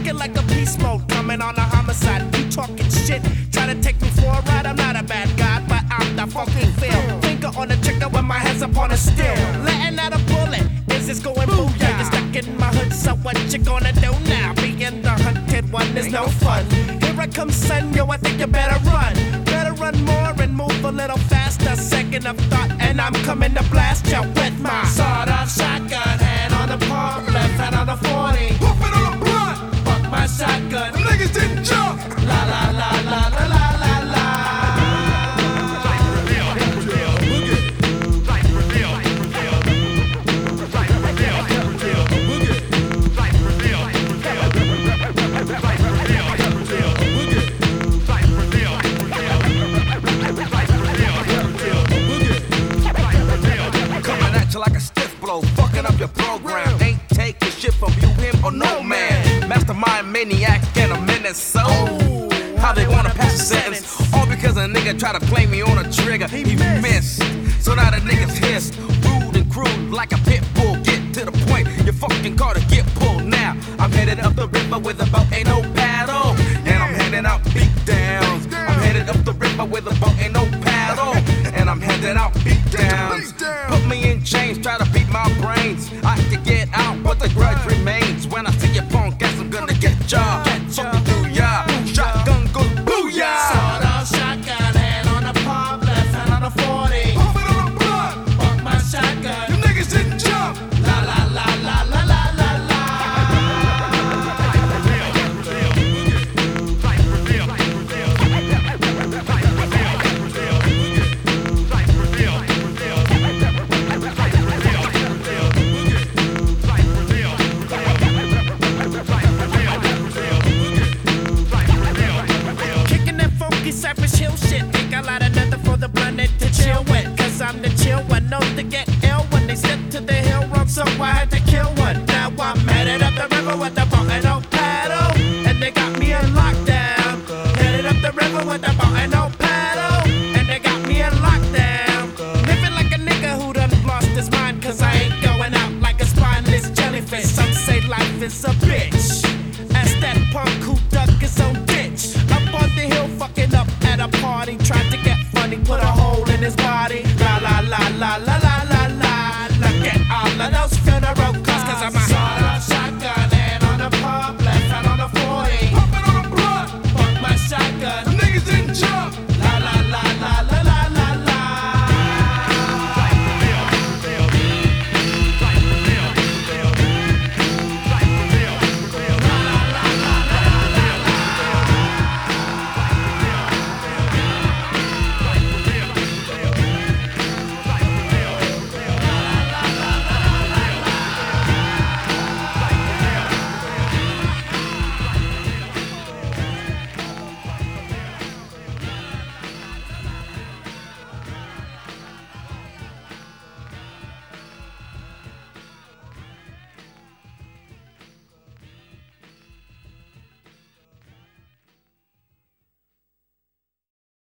Looking like a beast mode, coming on a homicide. You talking shit, trying to take me for a ride. I'm not a bad guy, but I'm the fucking feel. Finger on the trigger with my hands up on the steel. Letting out a bullet, is this going booyah? You're stuck in my hood, so what you gonna do now? Being the hunted one is no fun. Here I come, son, yo, I think you better run. Better run more and move a little faster. Second of thought, and I'm coming to blast you with my sawed-off shotgun. Hand on the pump, left hand on the 40. Pump it on the blunt. Fuck my shotgun. The niggas didn't jump. La la la la la la la la. Coming at you like a stiff blow, fucking up your program. Ain't taking shit from you, him, or no man. Mastermind maniac and a menace, so how they wanna pass a sentence? All because a nigga try to play me on a trigger. He missed, so now the niggas hissed. Rude and crude like a pit bull. Get to the point, your fucking car to get pulled now. I'm headed up the river with a boat, ain't no paddle. And I'm handing out beat downs. I'm headed up the river with a boat, ain't no paddle. And I'm headed out